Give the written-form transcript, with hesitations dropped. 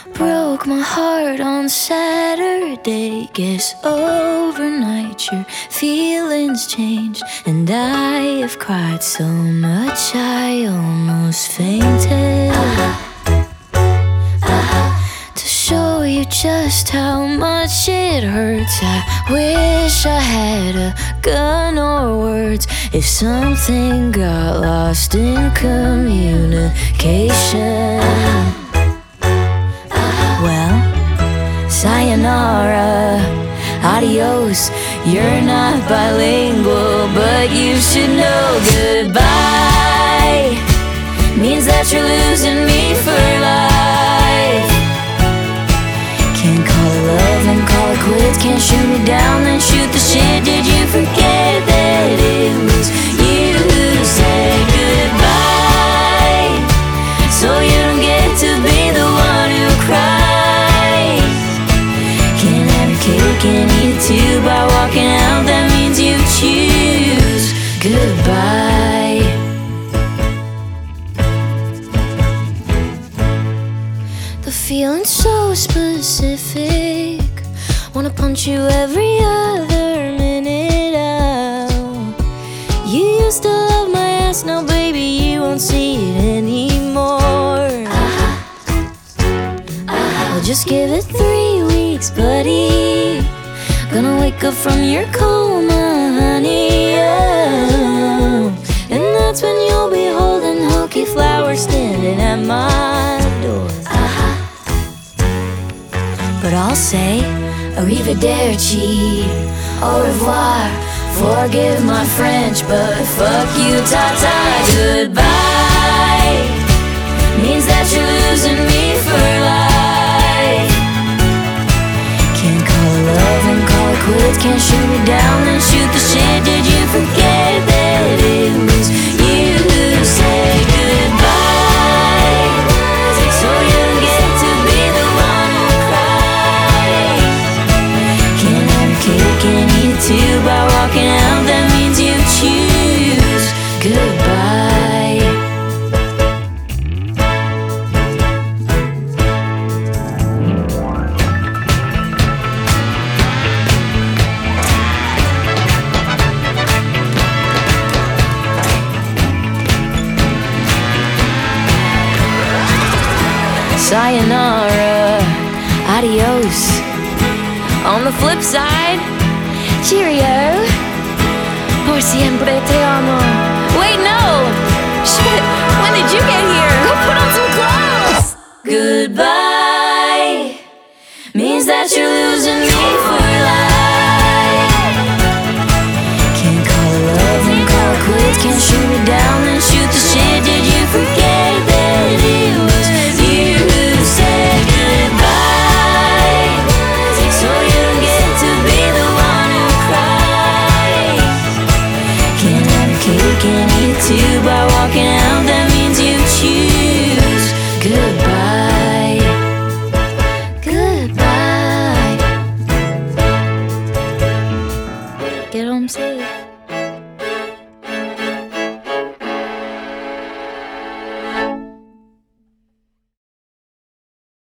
Broke my heart on Saturday. Guess overnight your feelings changed, and I have cried so much I almost fainted. To show you just how much it hurts, I wish I had a gun or words. If something got lost in communication, well, sayonara, adios. You're not bilingual, but you should know goodbye means that you're losing me for life. Can't call it love and call it quits. Can't shoot me down then shoot the shit. Did you forget that it was you who said goodbye? So you don't get to be the one who cries. Can't have your cake and eat it too. By walking out, that means you choose goodbye. The feeling's so specific. Wanna punch you every other minute out. You used to love my ass, now baby you won't see it anymore. Well, just give it 3 weeks, buddy. Gonna wake up from your coma, honey, oh. And that's when you'll be holding hokey flowers standing at my door. But I'll say arrivederci, au revoir. Forgive my French, but fuck you, ta-ta. Goodbye means that you're losing me for life. Can't call it love and call it quits. Can't shoot me down and shoot the shit. Did you forget that it was you who said goodbye? So you don't get to be the one who cries. Can't have your cake and eat it too. By walking out, that means you choose goodbye. Sayonara, adios. On the flip side, cheerio. Por siempre te amo. Wait, no! Shit, when did you get here? Go put on some clothes! Goodbye means that you're losing me for